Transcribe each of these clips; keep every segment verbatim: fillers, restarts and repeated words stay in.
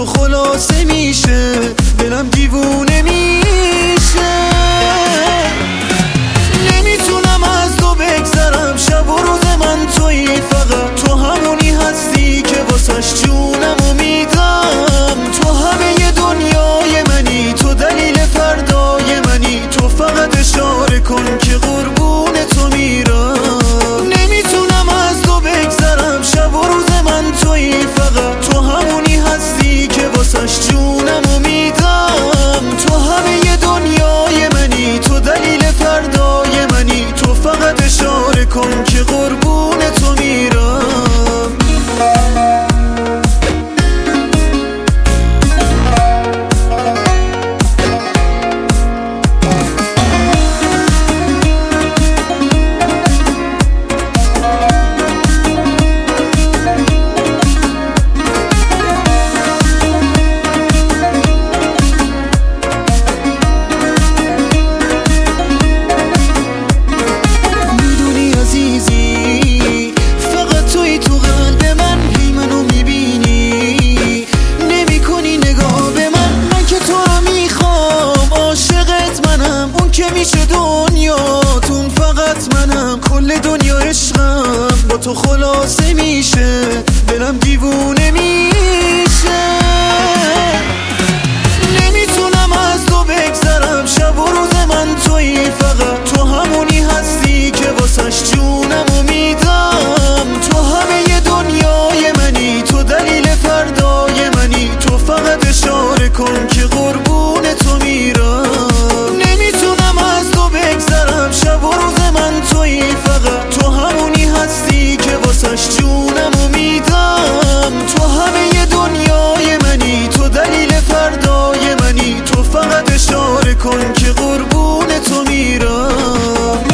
تو خلاصه میشه، دلم دیوونه میشه. نمیتونم از تو بگذرم، شب و روز من تویی، فقط تو همونی هستی که واسش جونمو میدم. تو همه دنیای منی، تو دلیل فردای منی، تو فقط اشاره کن که قربون تو میرم. نمیتونم از تو بگذرم، شب و روز من تویی، فقط تو همونی هستی که واسش جونمو میدم. تو همه دنیای منی، تو دلیل فردای منی، تو فقط اشاره کن که قربون تو میرم. دنیاتون فقط منم، کل دنیا عشقم با تو خلاصه میشه، دلم دیوونه میشه. نمیتونم از تو بگذرم، شب و روز من تویی، فقط تو همونی هستی که واسش جونمو میدم. تو همه دنیای منی، تو دلیل فردای منی، تو فقط اشاره کن که قربون تو میرم. شب و روز من تویی، فقط تو همونی هستی که واسش جونمو میدم. تو همه دنیای منی، تو دلیل فردای منی، تو فقط اشاره کن که قربون تو میرم.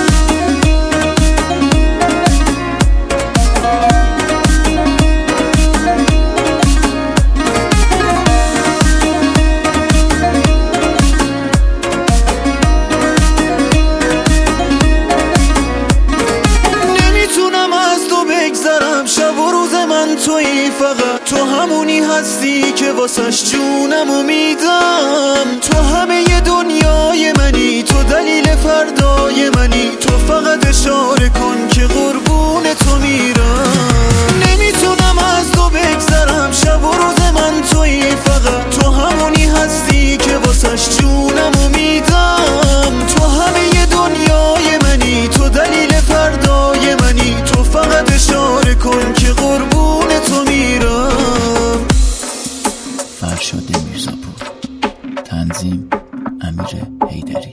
شب و روز من تویی، فقط تو همونی هستی که واسش جونمو میدم. تو همه دنیای منی، تو دلیل فردای منی، تو فقط اشاره کن که قربون تو میرم. نمیتونم از تو بگذرم، شب و روز من تویی، فقط تو همونی هستی که واسش جونمو میدم. تو همه دنیای منی، تو دلیل فردای منی، تو فقط اشاره کن که قربون تو میرم. فرشاد میرزاپور، تنظیم امیر حیدری.